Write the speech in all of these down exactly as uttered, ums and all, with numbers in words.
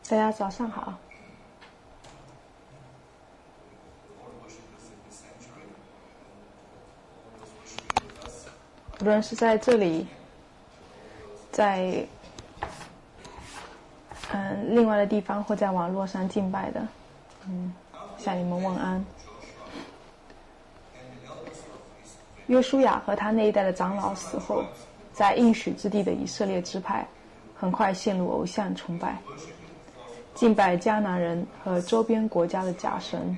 大家早上好。无论是在这里，在嗯另外的地方，或在网络上敬拜的，嗯，向你们问安。约书亚和他那一代的长老死后，在应许之地的以色列支派很快陷入偶像崇拜，敬拜迦南人和周边国家的假神。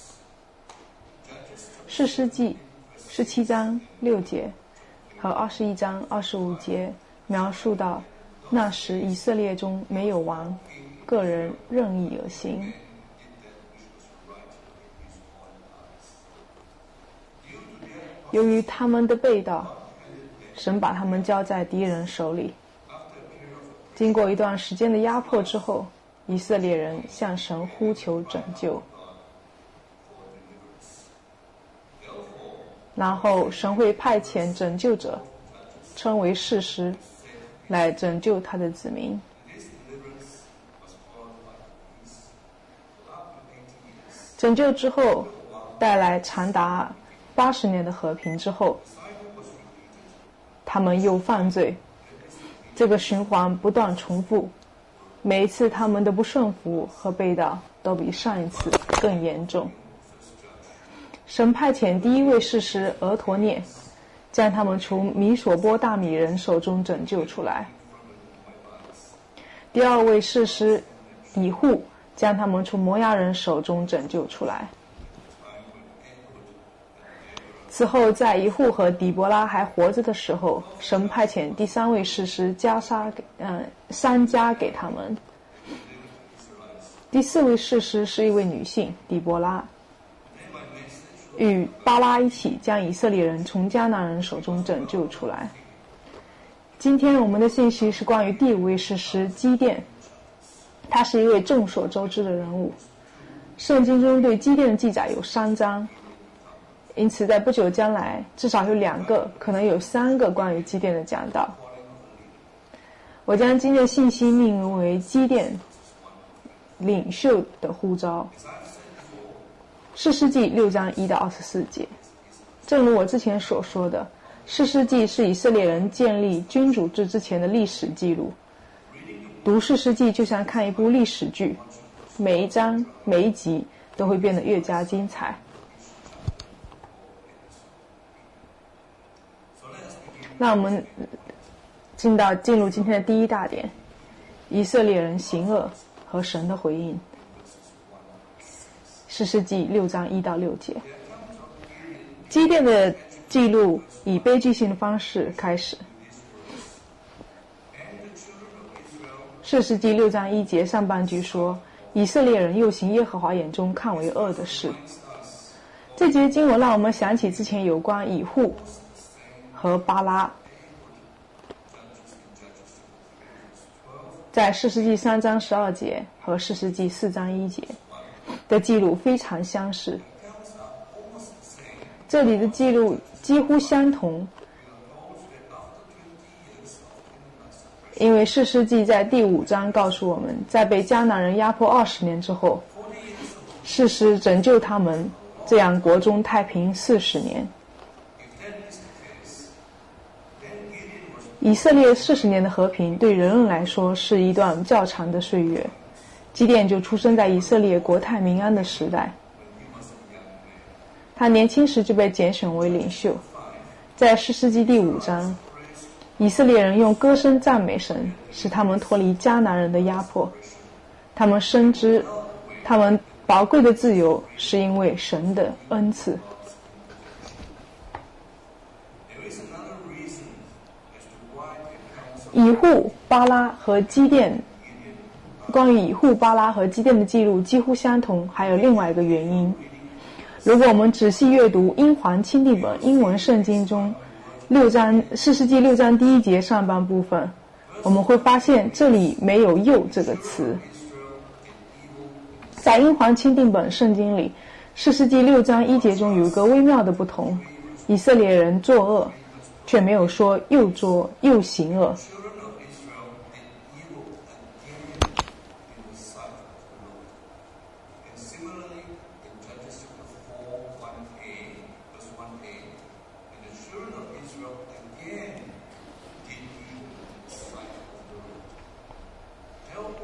士师记十七章六节和二十一章二十五节描述到，那时以色列中没有王，个人任意而行。由于他们的背道，神把他们交在敌人手里。经过一段时间的压迫之后，以色列人向神呼求拯救，然后神会派遣拯救者，称为士师，来拯救他的子民。拯救之后，带来长达八十年的和平之后，他们又犯罪，这个循环不断重复，每一次他们的不顺服和背道都比上一次更严重。神派遣第一位士师俄陀涅，将他们从米索波大米人手中拯救出来。第二位士师以户将他们从摩押人手中拯救出来。此后，在以户和底波拉还活着的时候，神派遣第三位士师加沙给嗯三加给他们。第四位士师是一位女性底波拉，与巴拉一起将以色列人从迦南人手中拯救出来。今天我们的信息是关于第五位士师基甸，他是一位众所周知的人物。圣经中对基甸的记载有三章，因此在不久将来至少有两个，可能有三个关于基甸的讲道。我将今天的信息命名为基甸领袖的呼召。士师记六章一到二十四节，正如我之前所说的，士师记是以色列人建立君主制之前的历史记录。读士师记就像看一部历史剧，每一章每一集都会变得越加精彩。那我们进到进入今天的第一大点，以色列人行恶和神的回应。士师记六章一到六节，基甸的记录以悲剧性的方式开始。士师记六章一节上半句说，以色列人又行耶和华眼中看为恶的事。这节经文让我们想起之前有关以户和巴拉，在士师记三章十二节和士师记四章一节的记录非常相似，这里的记录几乎相同，因为士师记在第五章告诉我们，在被迦南人压迫二十年之后，士师拯救他们，这样国中太平四十年。以色列四十年的和平对人人来说是一段较长的岁月。基甸就出生在以色列国泰民安的时代，他年轻时就被拣选为领袖。在士师记第五章，以色列人用歌声赞美神，使他们脱离迦南人的压迫。他们深知他们宝贵的自由是因为神的恩赐。以户、巴拉和基甸，关于以户、巴拉和基甸的记录几乎相同，还有另外一个原因。如果我们仔细阅读英皇钦定本英文圣经中六章士师记六章第一节上半部分，我们会发现这里没有又这个词。在英皇钦定本圣经里，士师记六章一节中有一个微妙的不同，以色列人作恶，却没有说又作又行恶。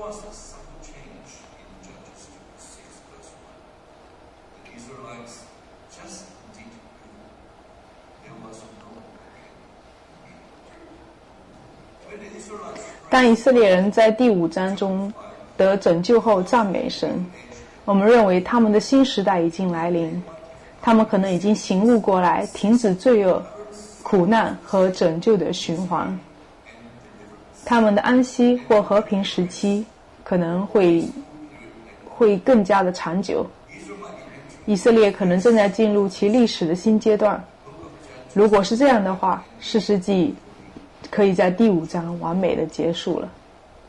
当以色列人在第五章中得拯救后赞美神，我们认为他们的新时代已经来临，他们可能已经醒悟过来，停止罪恶、苦难和拯救的循环。他们的安息或和平时期可能会会更加的长久。以色列可能正在进入其历史的新阶段。如果是这样的话，士师记可以在第五章完美的结束了。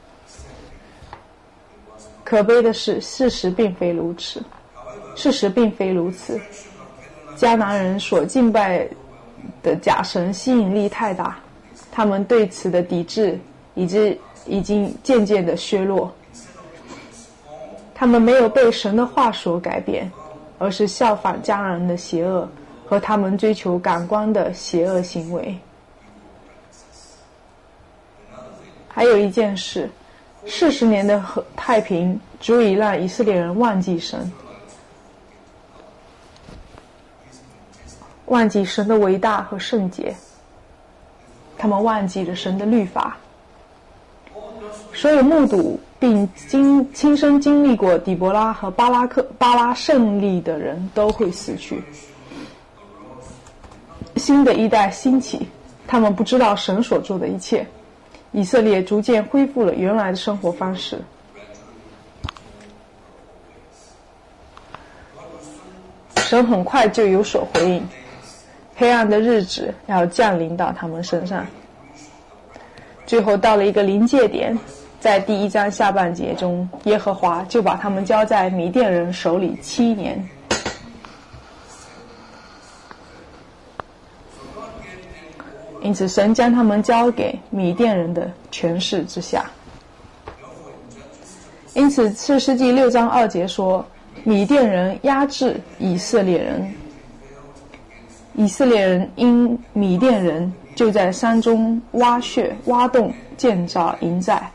可悲的是，事实并非如此。事实并非如此。迦南人所敬拜的假神吸引力太大，他们对此的抵制已经已经渐渐的削弱。他们没有被神的话所改变，而是效仿迦南人的邪恶和他们追求感官的邪恶行为。还有一件事，四十年的太平足以让以色列人忘记神，忘记神的伟大和圣洁，他们忘记了神的律法。所有目睹并经亲身经历过底波拉和巴拉克巴拉胜利的人都会死去。新的一代兴起，他们不知道神所做的一切。以色列逐渐恢复了原来的生活方式。神很快就有所回应，黑暗的日子要降临到他们身上。最后到了一个临界点，在第一章下半节中，耶和华就把他们交在米甸人手里七年。因此神将他们交给米甸人的权势之下。因此士师记六章二节说，米甸人压制以色列人，以色列人因米甸人就在山中挖穴挖洞建造营寨。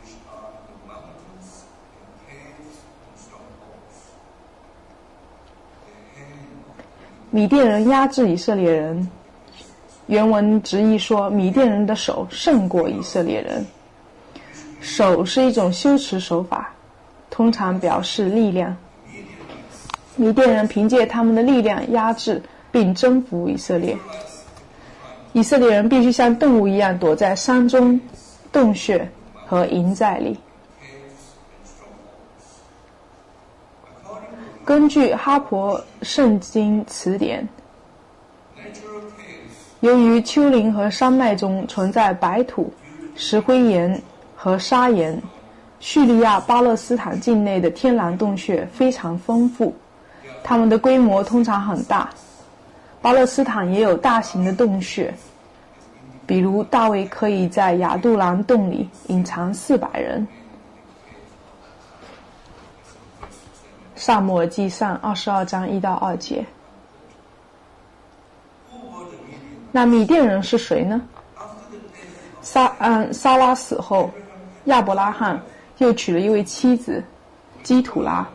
米甸人压制以色列人，原文直译说，米甸人的手胜过以色列人。手是一种修辞手法，通常表示力量。米甸人凭借他们的力量压制并征服以色列。以色列人必须像动物一样躲在山中、洞穴和营寨里。根据哈珀圣经词典，由于丘陵和山脉中存在白土、石灰岩和砂岩，叙利亚巴勒斯坦境内的天然洞穴非常丰富，它们的规模通常很大。巴勒斯坦也有大型的洞穴，比如大卫可以在亚杜兰洞里隐藏四百人。撒母耳记上二十二章一到二节。那米甸人是谁呢？撒嗯撒拉死后，亚伯拉罕又娶了一位妻子基土拉。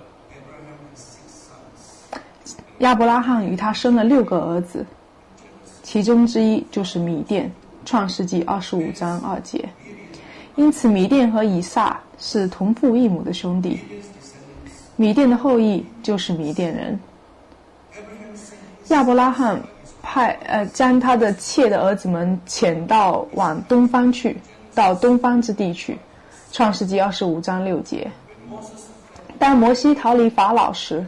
亚伯拉罕与他生了六个儿子，其中之一就是米甸，创世纪二十五章二节。因此米甸和以撒是同父异母的兄弟。米甸的后裔就是米甸人。亚伯拉罕派呃将他的妾的儿子们遣到往东方去，到东方之地去。创世纪二十五章六节。当摩西逃离法老时，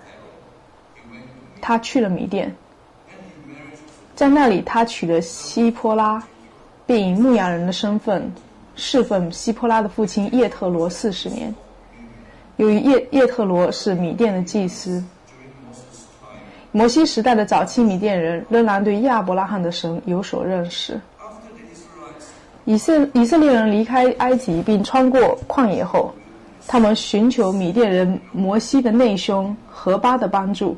他去了米甸，在那里他娶了希波拉，并以牧羊人的身份侍奉希波拉的父亲叶特罗四十年。由于叶叶特罗是米甸的祭司，摩西时代的早期米甸人仍然对亚伯拉罕的神有所认识。以色以色列人离开埃及并穿过旷野后，他们寻求米甸人摩西的内兄何巴的帮助。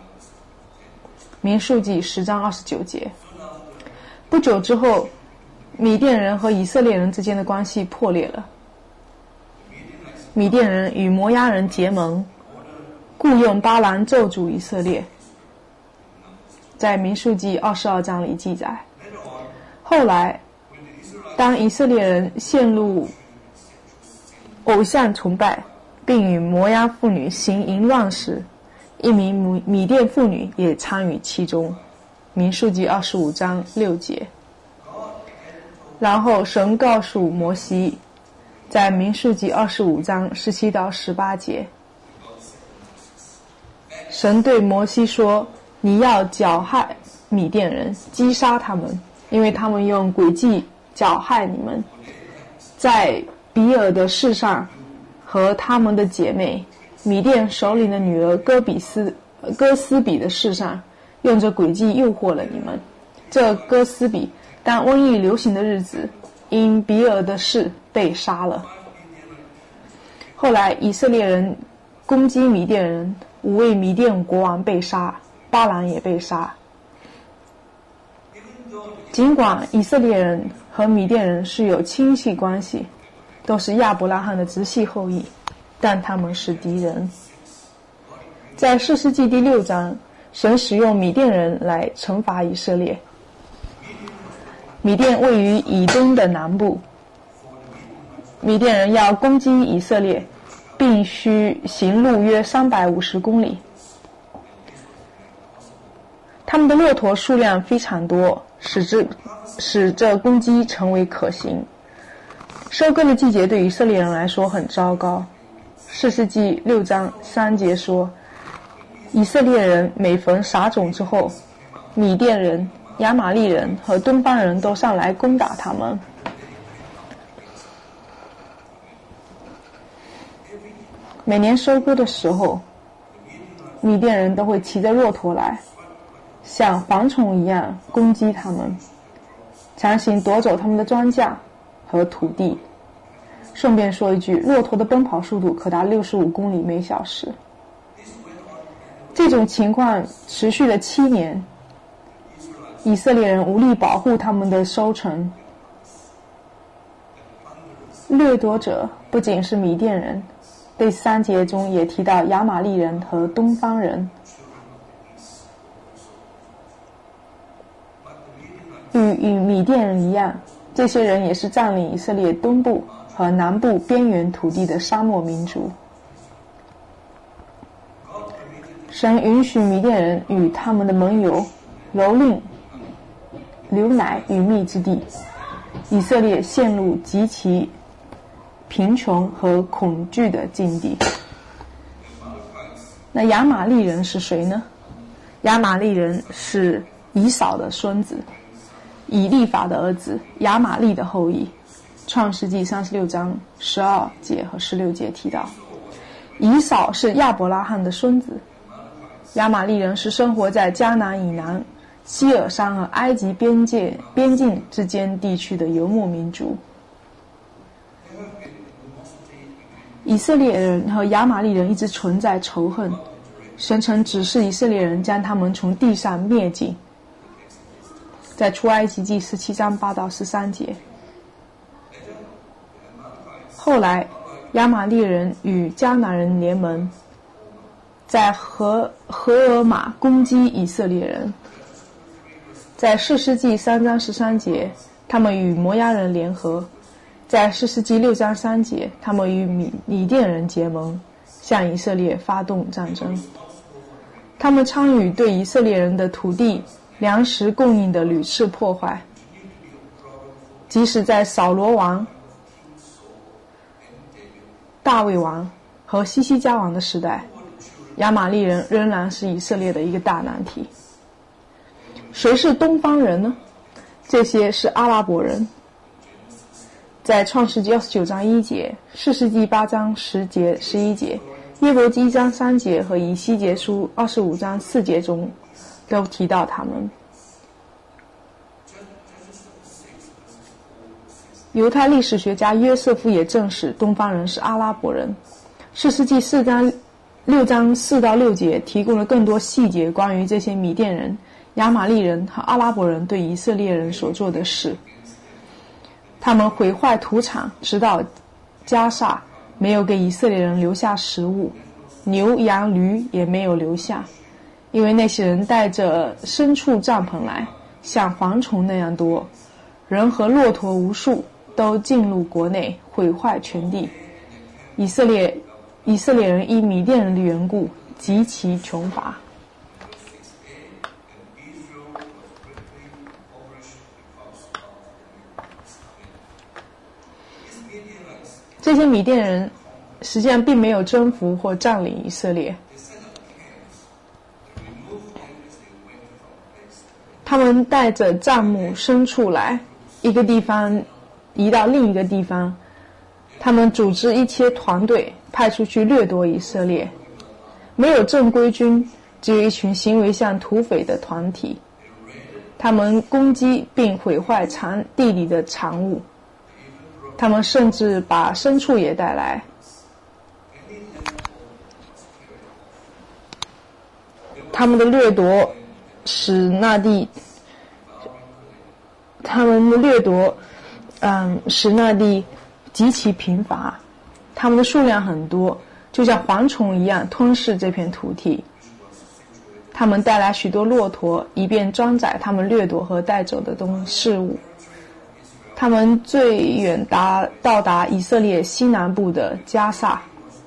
民数记十章二十九节。不久之后， 米甸人和以色列人之间的关系破裂了。米甸人与摩押人结盟，雇佣巴兰咒诅以色列，在民数记二十二章里记载。后来当以色列人陷入偶像崇拜，并与摩押妇女行淫乱时，一名米甸妇女也参与其中，民数记二十五章六节。然后神告诉摩西，在民数记二十五章十七到十八节，神对摩西说，你要剿害米甸人，击杀他们，因为他们用诡计剿害你们，在比尔的事上和他们的姐妹米甸首领的女儿哥比斯哥斯比的事上，用着诡计诱惑了你们。这哥斯比当瘟疫流行的日子，因比尔的事被杀了。后来以色列人攻击米甸人，五位米甸国王被杀，巴兰也被杀。尽管以色列人和米甸人是有亲戚关系，都是亚伯拉罕的直系后裔，但他们是敌人。在士师记第六章，神使用米甸人来惩罚以色列。米甸位于以东的南部，米甸人要攻击以色列，必须行路约三百五十公里。他们的骆驼数量非常多，使之使这攻击成为可行。收割的季节对以色列人来说很糟糕。士师记六章三节说，以色列人每逢撒种之后，米甸人、亚玛利人和东方人都上来攻打他们。每年收割的时候，米甸人都会骑着骆驼来，像蝗虫一样攻击他们，强行夺走他们的庄稼和土地。顺便说一句，骆驼的奔跑速度可达六十五公里每小时。这种情况持续了七年，以色列人无力保护他们的收成。掠夺者不仅是米甸人，第三节中也提到亚玛利人和东方人。与与米甸人一样，这些人也是占领以色列东部和南部边缘土地的沙漠民族。神允许米甸人与他们的盟友蹂躏流奶与蜜之地，以色列陷入极其贫穷和恐惧的境地。那亚玛利人是谁呢？亚玛利人是以扫的孙子，以利法的儿子，亚玛利的后裔。创世纪三十六章十二节和十六节提到，以扫是亚伯拉罕的孙子。亚玛利人是生活在迦南以南希尔山和埃及边界边境之间地区的游牧民族。以色列人和亚玛利人一直存在仇恨，神曾指示以色列人将他们从地上灭尽，在出埃及记十七章八到十三节。后来亚玛利人与迦南人联盟，在何何尔玛攻击以色列人。在士师记三章十三节，他们与摩押人联合；在士师记六章三节，他们与米米甸人结盟，向以色列发动战争。他们参与对以色列人的土地、粮食供应的屡次破坏。即使在扫罗王、大卫王和西西家王的时代，亚玛利人仍然是以色列的一个大难题。谁是东方人呢？这些是阿拉伯人。在创世纪二十九章一节、士师记八章十节、十一节、约伯记一章三节和以西结书二十五章四节中都提到他们。犹太历史学家约瑟夫也证实东方人是阿拉伯人。士师记四章六章四到六节提供了更多细节关于这些米甸人、亚玛利人和阿拉伯人对以色列人所做的事。 他们毁坏土场，直到加萨，没有给以色列人留下食物，牛羊驴也没有留下，因为那些人带着牲畜帐篷来，像蝗虫那样多，人和骆驼无数，都进入国内，毁坏全地。以色列以色列人因米甸人的缘故极其穷乏。这些米甸人实际上并没有征服或占领以色列，他们带着帐幕牲畜来，一个地方移到另一个地方，他们组织一些团队派出去掠夺以色列，没有正规军，只有一群行为像土匪的团体，他们攻击并毁坏产地里的产物，他们甚至把牲畜也带来。他们的掠夺使那地，他们的掠夺，嗯，使那地极其贫乏，他们的数量很多，就像蝗虫一样吞噬这片土地。他们带来许多骆驼，以便装载他们掠夺和带走的东事物。他们最远达到达以色列西南部的加萨。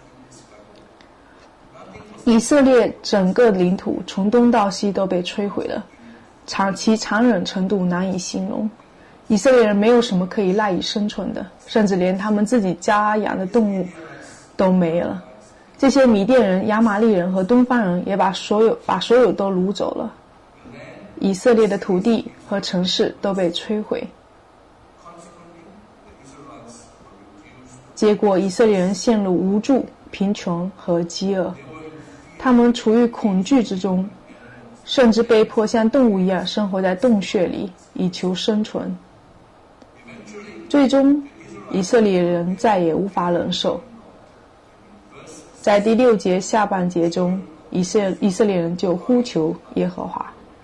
以色列整个领土从东到西都被摧毁了，长其残忍程度难以形容。以色列人没有什么可以赖以生存的，甚至连他们自己家养的动物都没了。这些米甸人、亚玛力人和东方人也把所有把所有都掳走了。以色列的土地和城市都被摧毁。结果以色列人陷入无助、贫穷和饥饿，他们处于恐惧之中，甚至被迫像动物一样生活在洞穴里，以求生存。最终，以色列人再也无法忍受。在第六节下半节中，以色以色列人就呼求耶和华。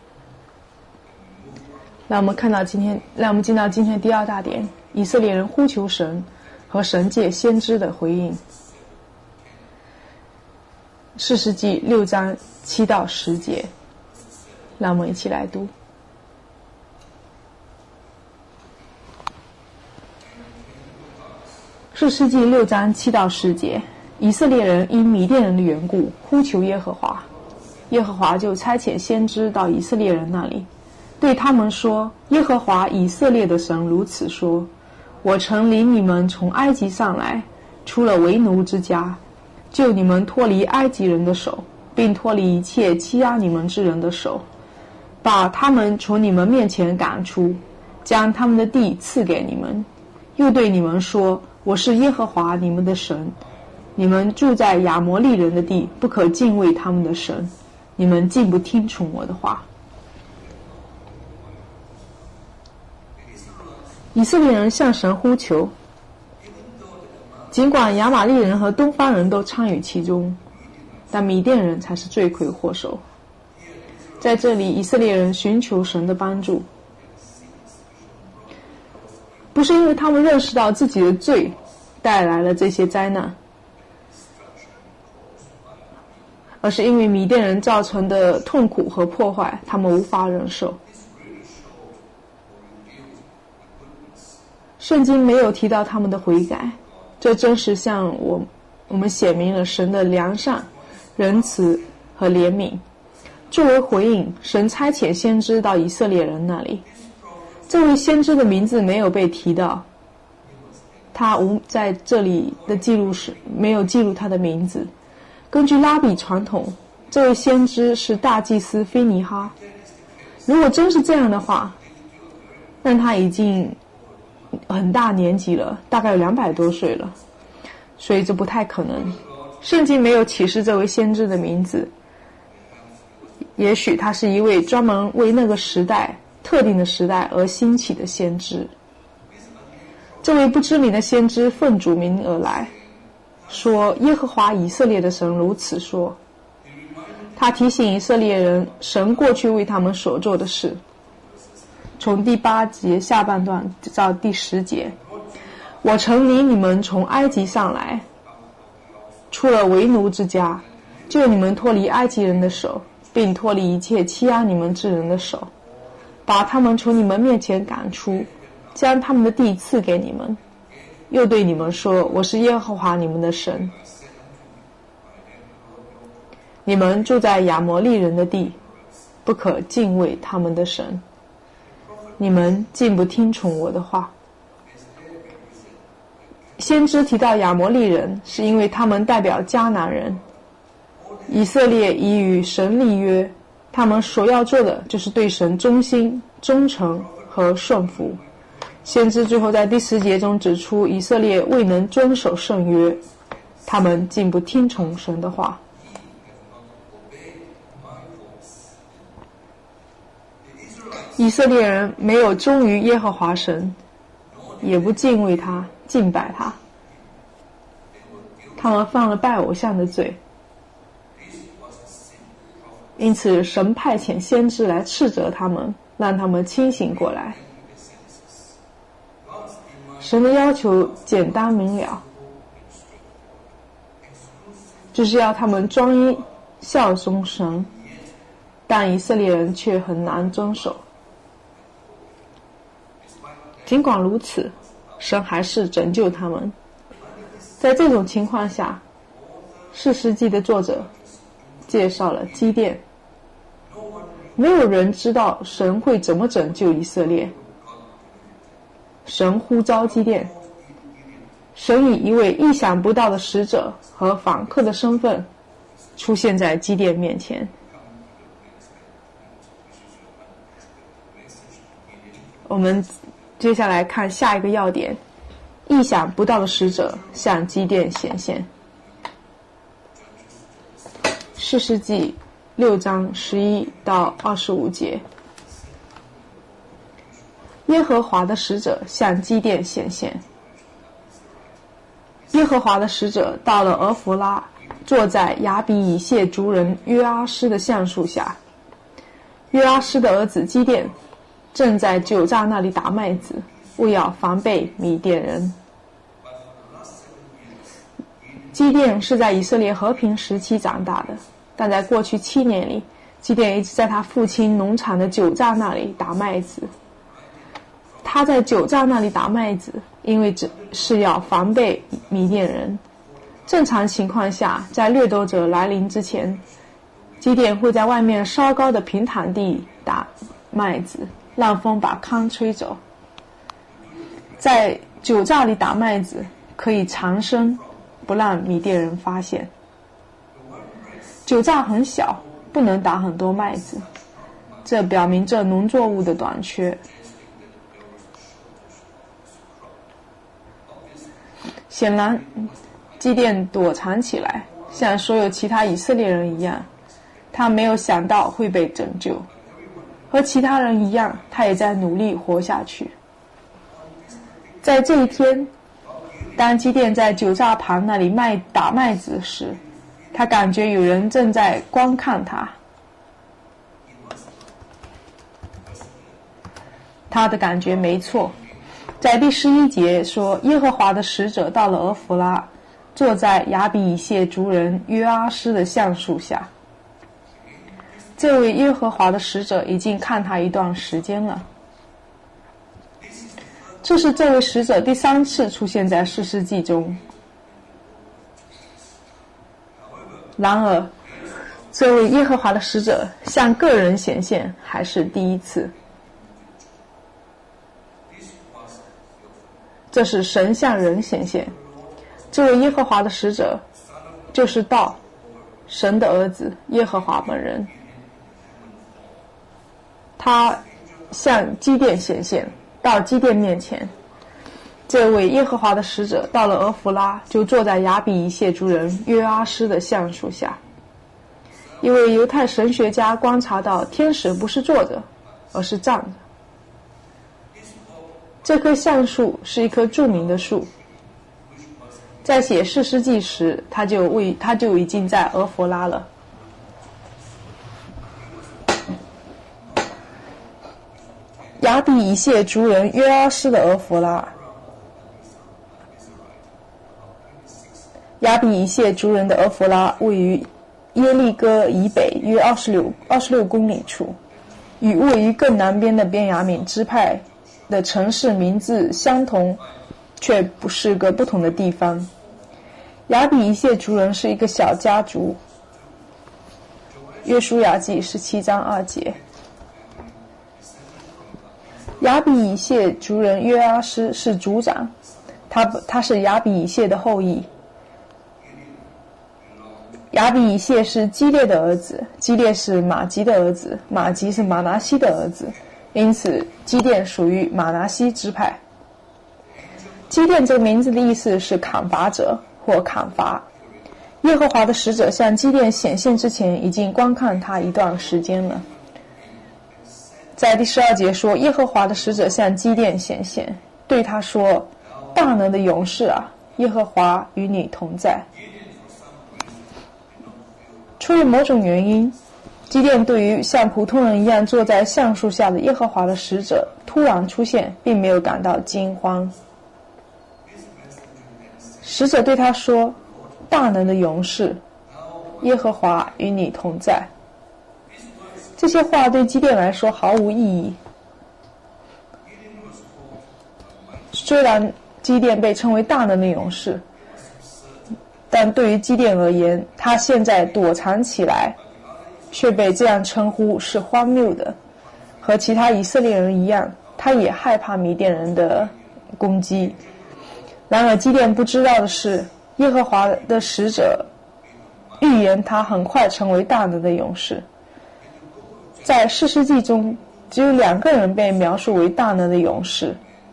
让我们看到今天，让我们进到今天第二大点：以色列人呼求神和神借先知的回应。士师记六章七到十节，让我们一起来读。士师记六章七到十节，以色列人因米甸人的缘故呼求耶和华，耶和华就差遣先知到以色列人那里，对他们说：耶和华以色列的神如此说，我曾领你们从埃及上来，出了为奴之家，救你们脱离埃及人的手，并脱离一切欺压你们之人的手，把他们从你们面前赶出，将他们的地赐给你们，又对你们说：我是耶和华你们的神，你们住在亚摩利人的地，不可敬畏他们的神，你们竟不听从我的话。以色列人向神呼求，尽管亚玛利人和东方人都参与其中，但米甸人才是罪魁祸首。在这里，以色列人寻求神的帮助，不是因为他们认识到自己的罪带来了这些灾难，而是因为米甸人造成的痛苦和破坏，他们无法忍受。圣经没有提到他们的悔改，这真是向我我们显明了神的良善、仁慈和怜悯。作为回应，神差遣先知到以色列人那里。这位先知的名字没有被提到，他无在这里的记录时没有记录他的名字。根据拉比传统，这位先知是大祭司菲尼哈。如果真是这样的话，那他已经很大年纪了，大概有两百多岁了，所以这不太可能。圣经没有启示这位先知的名字，也许他是一位专门为那个时代特定的时代而兴起的先知。这位不知名的先知奉主名而来，说耶和华以色列的神如此说。他提醒以色列人神过去为他们所做的事。从第八节下半段到第十节， 我曾领你们从埃及上来，出了为奴之家，救你们脱离埃及人的手，并脱离一切欺压你们之人的手，把他们从你们面前赶出，将他们的地赐给你们，又对你们说，我是耶和华你们的神。你们住在亚摩利人的地，不可敬畏他们的神。你们竟不听从我的话。先知提到亚摩利人，是因为他们代表迦南人。以色列已与神立约，他们所要做的就是对神忠心、忠诚和顺服。先知最后在第十节中指出，以色列未能遵守圣约，他们竟不听从神的话。以色列人没有忠于耶和华神，也不敬畏他、敬拜他，他们犯了拜偶像的罪。因此神派遣先知来斥责他们，让他们清醒过来。神的要求简单明了，就是要他们专一效忠神，但以色列人却很难遵守。尽管如此，神还是拯救他们。在这种情况下，士师记的作者介绍了基甸。没有人知道神会怎么拯救以色列。神呼召基甸，神以一位意想不到的使者和访客的身份出现在基甸面前。我们接下来看下一个要点，意想不到的使者向基甸显现。士师记六章十一到二十五节，耶和华的使者向基甸显现。耶和华的使者到了俄弗拉，坐在亚比以谢族人约阿施的橡树下。约阿施的儿子基甸正在酒榨那里打麦子，为要防备米甸人。基甸是在以色列和平时期长大的，但在过去七年里，基甸一直在他父亲农场的酒榨那里打麦子。他在酒榨那里打麦子，因为这是要防备米甸人。正常情况下，在掠夺者来临之前，基甸会在外面稍高的平坦地打麦子，让风把糠吹走。在酒榨里打麦子可以藏身，不让米甸人发现。酒榨很小，不能打很多麦子，这表明这农作物的短缺。显然，基甸躲藏起来，像所有其他以色列人一样，他没有想到会被拯救。和其他人一样，他也在努力活下去。在这一天，当基甸在酒榨旁那里麦打麦子时，他感觉有人正在观看他。他的感觉没错，在第十一节说，耶和华的使者到了俄弗拉，坐在亚比以谢族人约阿施的橡树下。这位耶和华的使者已经看他一段时间了。这是这位使者第三次出现在士师记中。然而，这位耶和华的使者向个人显现还是第一次。这是神向人显现。这位耶和华的使者就是道，神的儿子耶和华本人。他向基甸显现，到基甸面前。这位耶和华的使者到了俄弗拉，就坐在亚比以谢族人约阿施的橡树下。一位犹太神学家观察到，天使不是坐着，而是站着。这棵橡树是一棵著名的树，在写士师记时，他就为他就已经在俄弗拉了。亚比以谢族人约阿施的俄弗拉， 亚比以谢族人的俄弗拉位于耶利哥以北约二十六二十六公里处，与位于更南边的便雅悯支派的城市名字相同，却不是个不同的地方。亚比以谢族人是一个小家族。约书亚记十七章二节。亚比以谢族人约阿施是族长，他他是亚比以谢的后裔。亚比以谢是基列的儿子，基列是马吉的儿子，马吉是马拿西的儿子，因此基甸属于马拿西支派。基甸这个名字的意思是砍伐者或砍伐。耶和华的使者向基甸显现之前，已经观看他一段时间了。在第十二节说，耶和华的使者向基甸显现，对他说：大能的勇士啊，耶和华与你同在。出于某种原因，基甸对于像普通人一样坐在橡树下的耶和华的使者突然出现，并没有感到惊慌。使者对他说：大能的勇士，耶和华与你同在。这些话对基甸来说毫无意义。虽然基甸被称为大能的勇士，但对于基甸而言，他现在躲藏起来，却被这样称呼是荒谬的。和其他以色列人一样，他也害怕米甸人的攻击。然而基甸不知道的是，耶和华的使者预言他很快成为大能的勇士。在士师记中，只有两个人被描述为大能的勇士，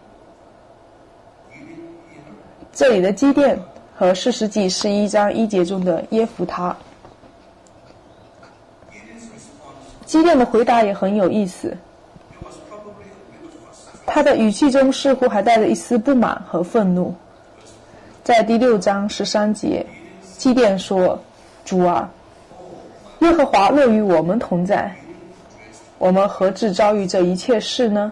这里的基甸和士师记十一章一节中的耶弗他。基甸的回答也很有意思，他的语气中似乎还带着一丝不满和愤怒。在第六章十三节，基甸说：主啊，耶和华乐与我们同在，我们何至遭遇这一切事呢？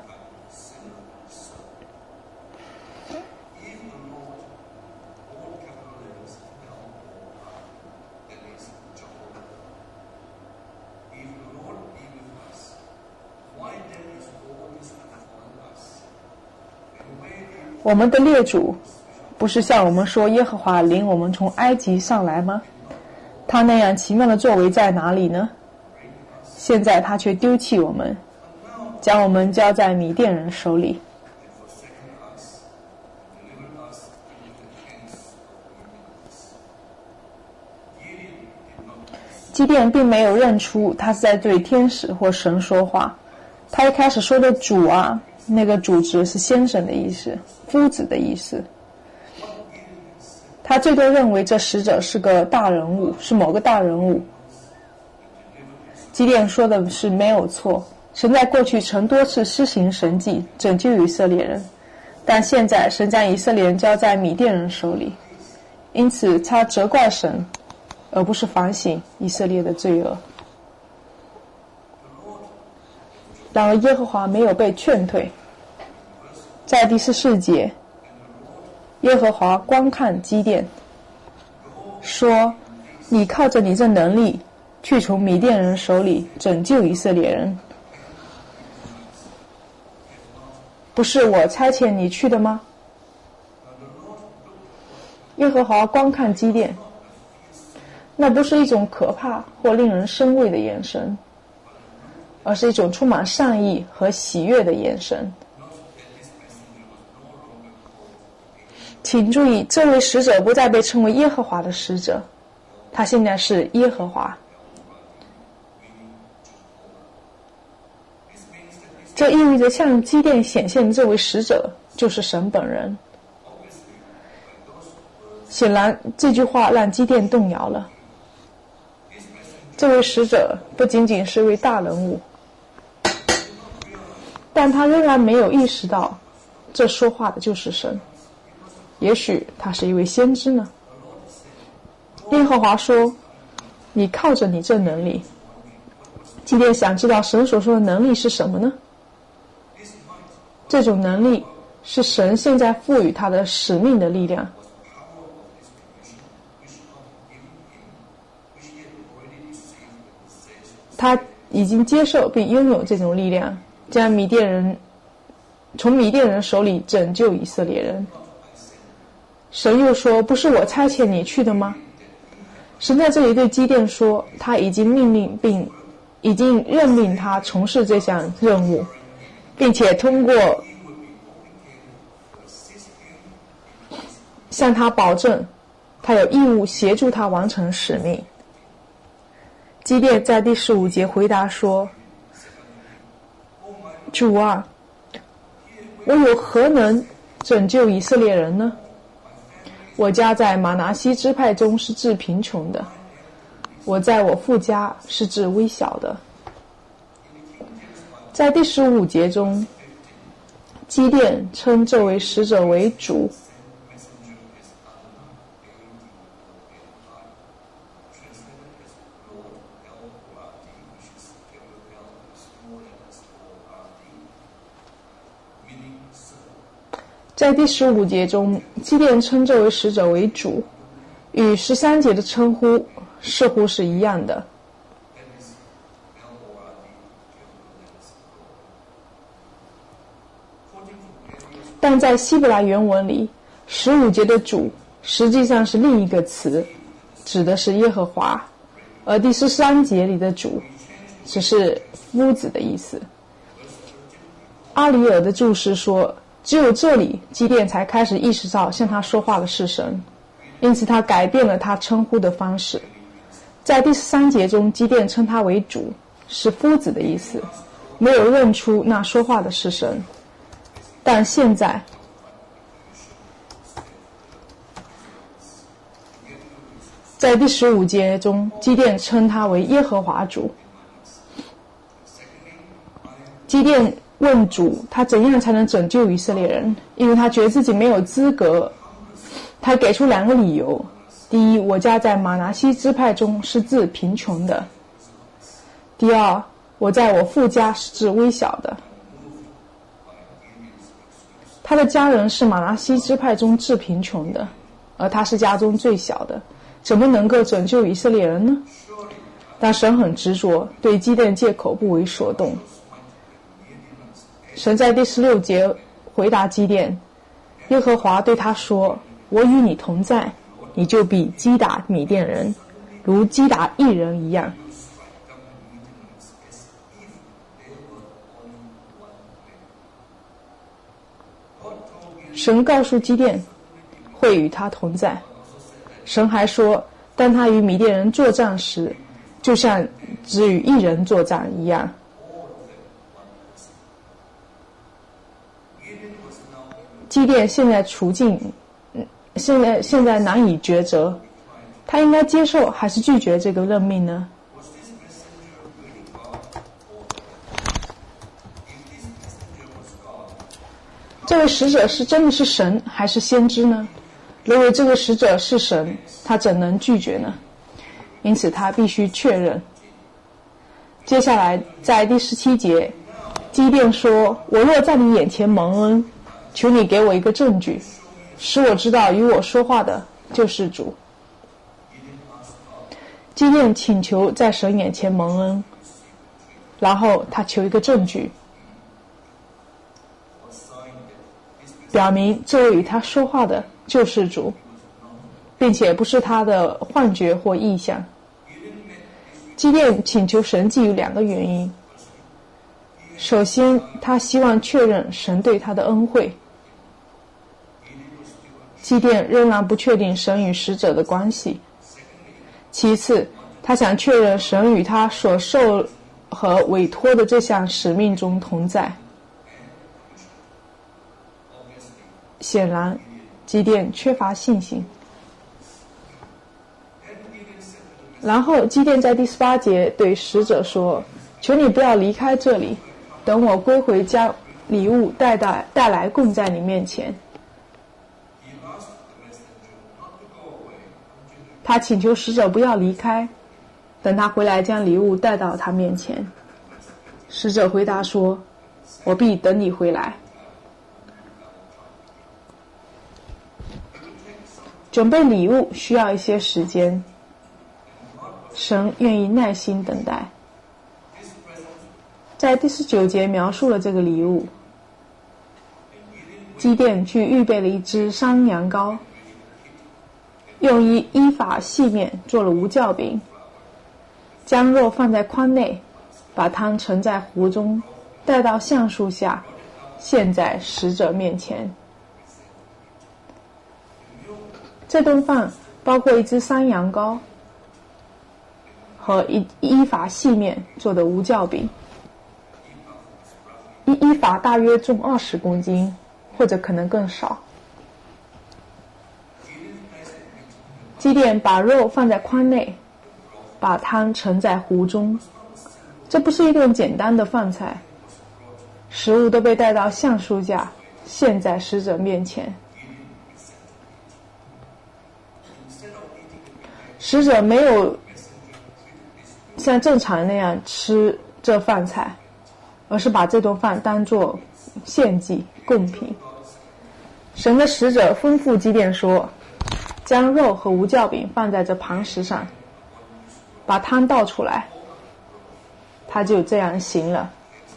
我们的列祖不是向我们说耶和华领我们从埃及上来吗？他那样奇妙的作为在哪里呢？现在他却丢弃我们，将我们交在米甸人手里。基甸并没有认出他是在对天使或神说话。他一开始说的主啊，那个主指是先生的意思，夫子的意思。他最多认为这使者是个大人物，是某个大人物。基甸说的是没有错，神在过去曾多次施行神迹，拯救以色列人，但现在神将以色列人交在米甸人手里，因此他责怪神，而不是反省以色列的罪恶。然而耶和华没有被劝退，在第十四节，耶和华观看基甸，说：你靠着你这能力去从米甸人手里拯救以色列人，不是我差遣你去的吗？耶和华观看基甸，那不是一种可怕或令人生畏的眼神，而是一种充满善意和喜悦的眼神。请注意，这位使者不再被称为耶和华的使者，他现在是耶和华。这意味着向基甸显现的这位使者就是神本人。显然这句话让基甸动摇了。这位使者不仅仅是位大人物，但他仍然没有意识到这说话的就是神。也许他是一位先知呢。耶和华说：你靠着你这能力。基甸想知道神所说的能力是什么呢？这种能力是神现在赋予他的使命的力量。 他已经接受并拥有这种力量，将米甸人从米甸人手里拯救以色列人。神又说，不是我差遣你去的吗？神在这里对基甸说，他已经命令并已经任命他从事这项任务，并且通过向他保证，他有义务协助他完成使命。基甸在第十五节回答说，主啊，我有何能拯救以色列人呢？我家在玛拿西支派中是至贫穷的，我在我父家是至微小的。在第十五节中，基甸称这位使者为主。在第十五节中，基甸称这位使者为主，与十三节的称呼似乎是一样的。但在希伯来原文里，十五节的主实际上是另一个词，指的是耶和华，而第十三节里的主只是夫子的意思。阿里尔的注释说，只有这里基甸才开始意识到向他说话的是神，因此他改变了他称呼的方式。在第十三节中，基甸称他为主，是夫子的意思，没有认出那说话的是神。但现在在第十五节中，基甸称他为耶和华主。基甸问主，他怎样才能拯救以色列人？因为他觉得自己没有资格。他给出两个理由：第一，我家在玛拿西支派中是自贫穷的；第二，我在我父家是自微小的。他的家人是玛拿西支派中至贫穷的，而他是家中最小的，怎么能够拯救以色列人呢？但神很执着，对基甸借口不为所动。神在第十六节回答基甸，耶和华对他说，我与你同在，你就必击打米甸人，如击打一人一样。神告诉基甸会与他同在。神还说，当他与米甸人作战时，就像只与一人作战一样。基甸现在处境现在现在难以抉择，他应该接受还是拒绝这个任命呢？这位使者是真的是神还是先知呢？如果这个使者是神，他怎能拒绝呢？因此他必须确认。接下来在第十七节，基甸说，我若在你眼前蒙恩，求你给我一个证据，使我知道与我说话的就是主。基甸请求在神眼前蒙恩，然后他求一个证据，表明这位与他说话的就是主，并且不是他的幻觉或意象。基甸请求神迹有两个原因。首先，他希望确认神对他的恩惠。基甸仍然不确定神与使者的关系。其次，他想确认神与他所受和委托的这项使命中同在。显然，基甸缺乏信心。然后，基甸在第十八节对使者说：“求你不要离开这里，等我归回，将礼物带带带来供在你面前。”他请求使者不要离开，等他回来将礼物带到他面前。使者回答说：“我必等你回来。”准备礼物需要一些时间，神愿意耐心等待。 在第十九节描述了这个礼物。基甸去预备了一只山羊羔，用一依法细面做了无酵饼，将肉放在筐内，把汤盛在壶中，带到橡树下，献在使者面前。这顿饭包括一只山羊羔和一依法细面做的无酵饼。一依法大约重二十公斤，或者可能更少。基甸把肉放在筐内，把汤盛在壶中。这不是一顿简单的饭菜，食物都被带到橡树架，献在使者面前。使者没有像正常人那样吃这饭菜，而是把这顿饭当作献祭贡品。神的使者吩咐基甸说，将肉和无酵饼放在这磐石上，把汤倒出来。他就这样行了。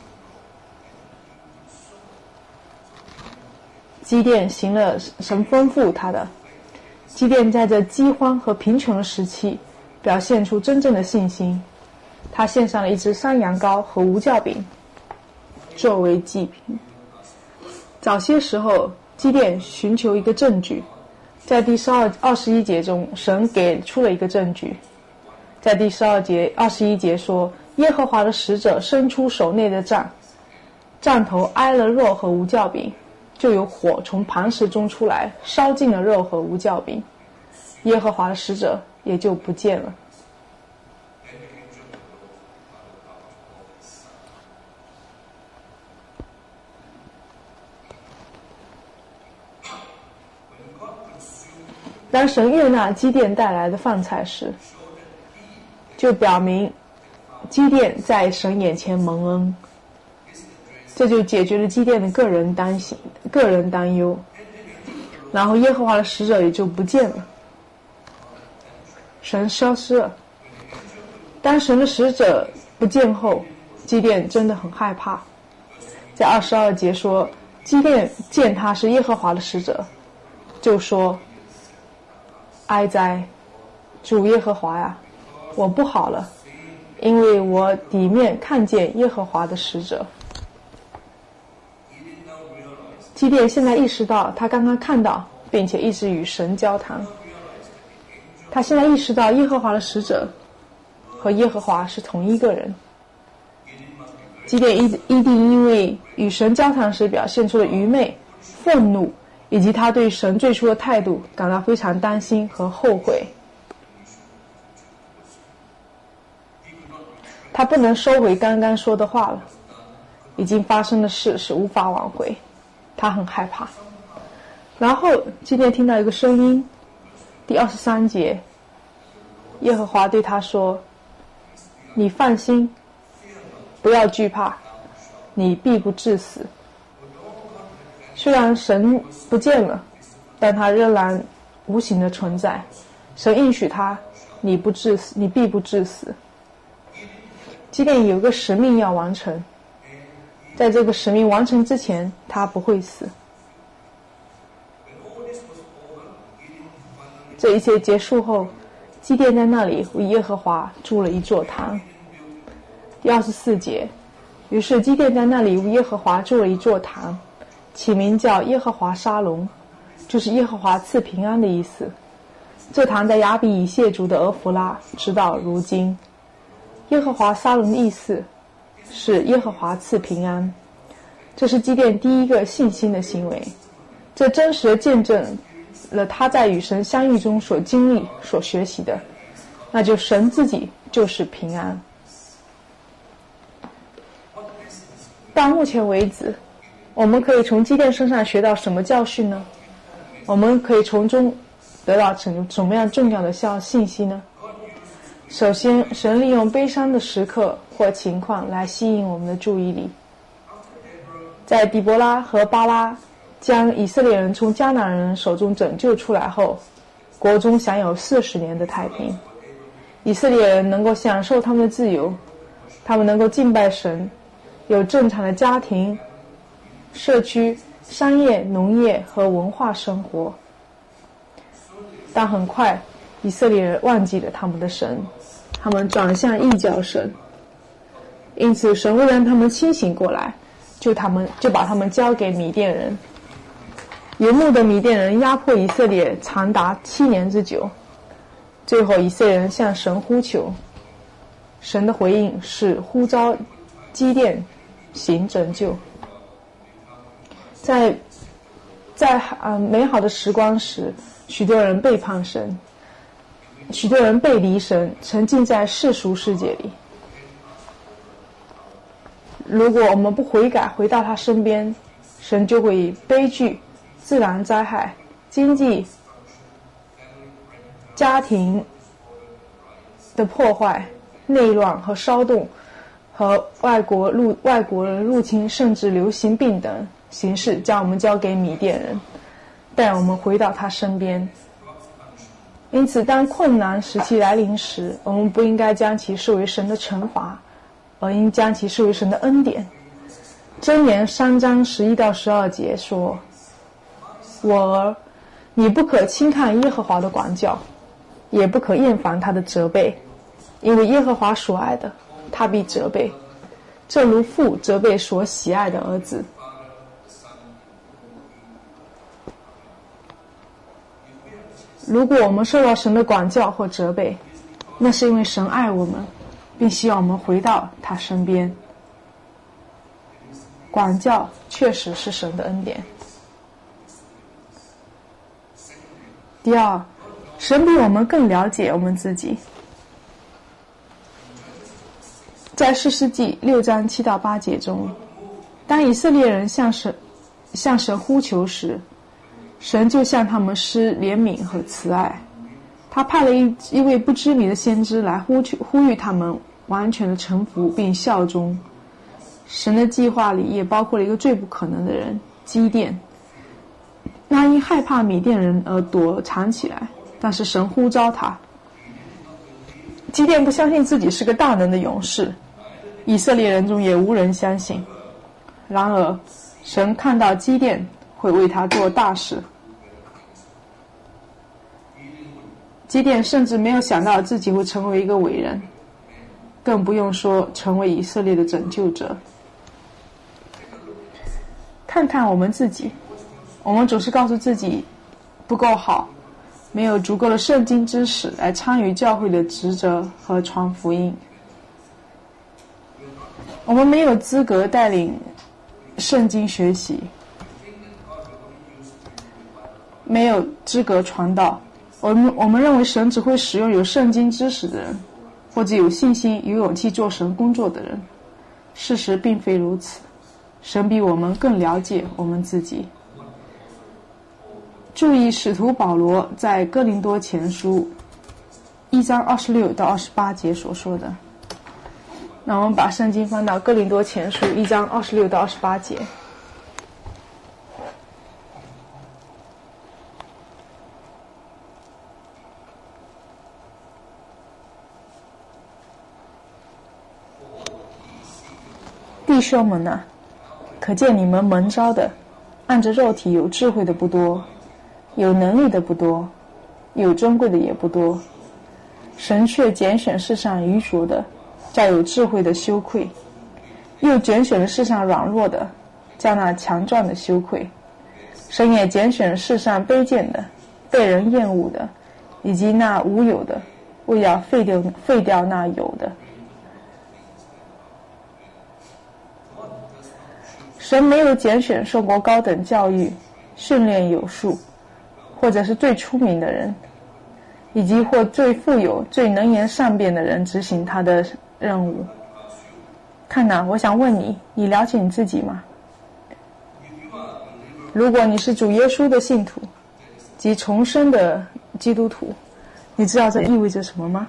基甸行了神吩咐他的。基甸在这饥荒和贫穷的时期表现出真正的信心。他献上了一只山羊羔和无酵饼作为祭品。早些时候基甸寻求一个证据，在第十二二十一节中，神给出了一个证据。在第十二节二十一节说，耶和华的使者伸出手内的杖，杖头挨了肉和无酵饼，就有火从磐石中出来，烧尽了肉和无酵饼，耶和华的使者也就不见了。当神悦纳基甸带来的饭菜时，就表明基甸在神眼前蒙恩，这就解决了基甸的个人担心、个人担忧。然后耶和华的使者也就不见了，神消失了。当神的使者不见后，基甸真的很害怕。在二十二节说，基甸见他是耶和华的使者，就说：哀哉，主耶和华呀，我不好了，因为我底面看见耶和华的使者。基甸现在意识到他刚刚看到并且一直与神交谈。他现在意识到耶和华的使者和耶和华是同一个人。基甸一一定因为与神交谈时表现出了愚昧、愤怒以及他对神最初的态度感到非常担心和后悔。他不能收回刚刚说的话了，已经发生的事是无法挽回，他很害怕。然后基甸听到一个声音，第二十三节，耶和华对他说：你放心，不要惧怕，你必不致死。虽然神不见了，但他仍然无形的存在。神应许他，你不致死，你必不致死。基甸有个使命要完成，在这个使命完成之前，他不会死。这一切结束后，基甸在那里为耶和华筑了一座坛。第二十四节，于是基甸在那里为耶和华筑了一座坛，起名叫耶和华沙龙，就是耶和华赐平安的意思。这坛在亚比以谢族的俄弗拉，直到如今。耶和华沙龙的意思是耶和华赐平安，这是基甸第一个信心的行为。这真实的见证了他在与神相遇中所经历、所学习的，那就神自己就是平安。到目前为止，我们可以从基甸身上学到什么教训呢？我们可以从中得到什么样重要的信信息呢？首先，神利用悲伤的时刻或情况来吸引我们的注意力。在底波拉和巴拉将以色列人从迦南人手中拯救出来后，国中享有四十年的太平。以色列人能够享受他们的自由，他们能够敬拜神， 有正常的家庭、社区、商业、农业和文化生活。但很快，以色列人忘记了他们的神，他们转向异教神。因此，神为了让他们清醒过来，就他们就把他们交给米甸人。游牧的米甸人压迫以色列长达七年之久，最后以色列人向神呼求，神的回应是呼召基甸行拯救。在在啊、呃、美好的时光时，许多人背叛神，许多人背离神，沉浸在世俗世界里。如果我们不悔改，回到他身边，神就会以悲剧、自然灾害、经济、家庭的破坏、内乱和骚动，和外国入外国人入侵，甚至流行病等形式，将我们交给米甸人，带我们回到他身边。因此，当困难时期来临时，我们不应该将其视为神的惩罚，而应将其视为神的恩典。箴言三章十一到十二节说：“我儿，你不可轻看耶和华的管教，也不可厌烦他的责备，因为耶和华所爱的，他必责备，正如父责备所喜爱的儿子。”如果我们受到神的管教或责备，那是因为神爱我们，并希望我们回到他身边。管教确实是神的恩典。第二，神比我们更了解我们自己。在士师记六章七到八节中，当以色列人向神向神呼求时，神就向他们施怜悯和慈爱。他派了一一位不知名的先知来呼求呼吁他们完全的臣服并效忠。神的计划里也包括了一个最不可能的人——基甸。那因害怕米甸人而躲藏起来，但是神呼召他。基甸不相信自己是个大能的勇士，以色列人中也无人相信。然而，神看到基甸会为他做大事。基甸甚至没有想到自己会成为一个伟人，更不用说成为以色列的拯救者。看看我们自己，我们总是告诉自己不够好，没有足够的圣经知识来参与教会的职责和传福音。我们没有资格带领圣经学习，没有资格传道。我们我们认为神只会使用有圣经知识的人，或者有信心、有勇气做神工作的人。事实并非如此，神比我们更了解我们自己。注意使徒保罗在哥林多前书一章二十六到二十八节所说的。那我们把圣经翻到哥林多前书一章二十六到二十八节。弟兄们啊，可见你们蒙召的，按着肉体有智慧的不多，有能力的不多，有尊贵的也不多。神却拣选世上愚拙的，叫有智慧的羞愧；又拣选了世上软弱的，叫那强壮的羞愧。神也拣选了世上卑贱的，被人厌恶的，以及那无有的，为要废掉废掉那有的。神没有拣选受过高等教育、训练有素，或者是最出名的人，以及或最富有、最能言善辩的人执行他的任务。看哪，我想问你，你了解你自己吗？如果你是主耶稣的信徒，即重生的基督徒，你知道这意味着什么吗？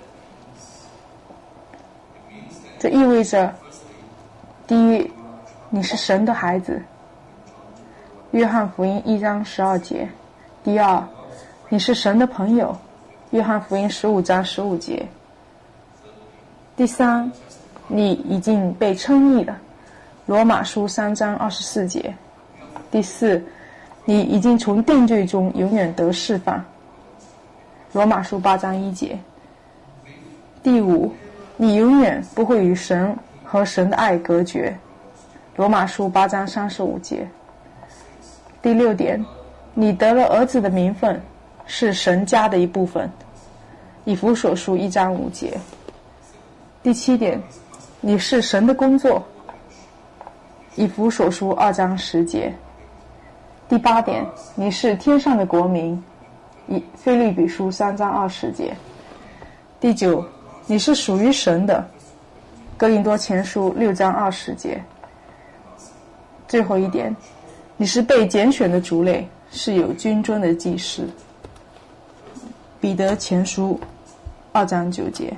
这意味着，第一，你是神的孩子，约翰福音一章十二节；第二，你是神的朋友，约翰福音十五章十五节；第三，你已经被称义了， 罗马书三章二十四节。第四，你已经从定罪中永远得释放，罗马书八章一节。第五，你永远不会与神和神的爱隔绝，罗马书八章三十五节。第六点，你得了儿子的名分，是神家的一部分，以弗所书一章五节。第七点，你是神的工作，以弗所书二章十节。第八点，你是天上的国民，以腓立比书三章二十节。第九，你是属于神的，哥林多前书六章二十节。最后一点，你是被拣选的族类，是有君尊的祭司，彼得前书二章九节。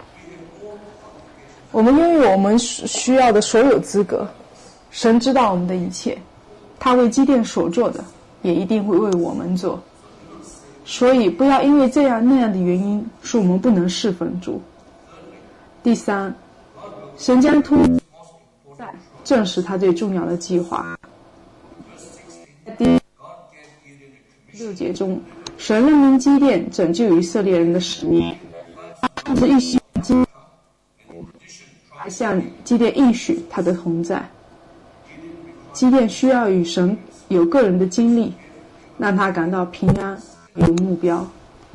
我们拥有我们需要的所有资格，神知道我们的一切，他为基甸所做的也一定会为我们做，所以不要因为这样那样的原因说我们不能侍奉主。第三，神将突在证实他最重要的计划。第六节中，神任命基甸拯救以色列人的使命，他是预许基还向基甸应许他的同在。基甸需要与神有个人的经历，让他感到平安，有目标。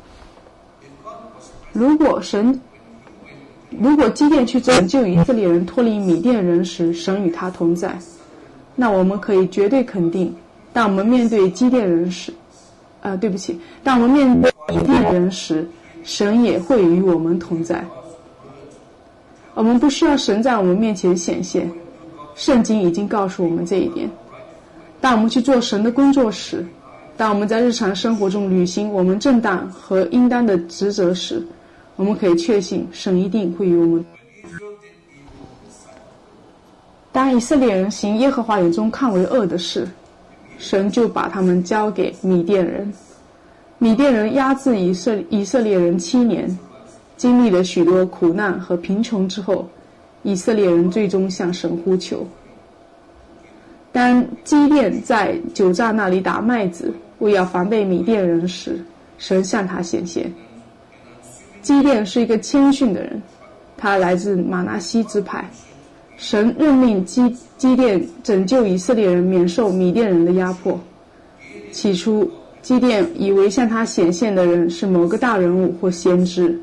如果神如果基甸去拯救以色列人脱离米甸人时，神与他同在，那我们可以绝对肯定，当我们面对基甸人时呃，对不起当我们面对米甸人时，神也会与我们同在。我们不需要神在我们面前显现，圣经已经告诉我们这一点。当我们去做神的工作时，当我们在日常生活中履行我们正当和应当的职责时，我们可以确信神一定会与我们。当以色列人行耶和华眼中看为恶的事，神就把他们交给米甸人。米甸人压制以色以色列人七年，经历了许多苦难和贫穷之后，以色列人最终向神呼求。当基甸在酒榨那里打麦子，为要防备米甸人时，神向他显现。基甸是一个谦逊的人，他来自马拿西支派。神任命基基甸拯救以色列人免受米甸人的压迫。起初基甸以为向他显现的人是某个大人物或先知，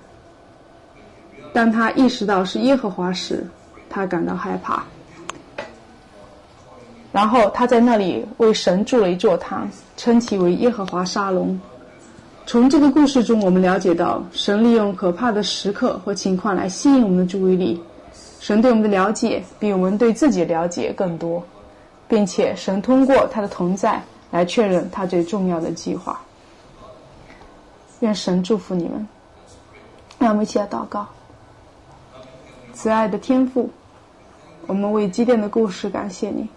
当他意识到是耶和华时，他感到害怕。然后他在那里为神筑了一座堂，称其为耶和华沙龙。从这个故事中，我们了解到神利用可怕的时刻和情况来吸引我们的注意力。神对我们的了解比我们对自己的了解更多，并且神通过他的同在来确认他最重要的计划。愿神祝福你们。让我们一起来祷告。慈爱的天父，我们为基甸的故事感谢你。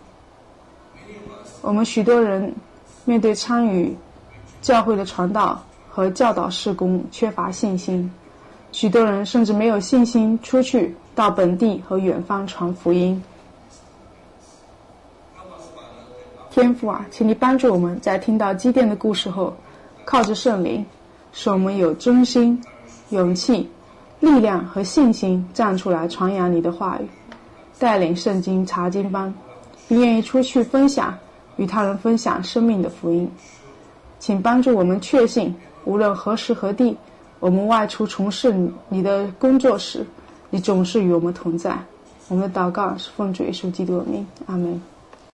我们许多人面对参与教会的传道和教导事工缺乏信心，许多人甚至没有信心出去到本地和远方传福音。天父啊，请你帮助我们在听到基甸的故事后，靠着圣灵，使我们有忠心、勇气、力量和信心站出来传扬你的话语，带领圣经查经班，并愿意出去分享，与他人分享生命的福音。请帮助我们确信，无论何时何地，我们外出从事你的工作时，你总是与我们同在。我们的祷告是奉主耶稣基督的名，阿们。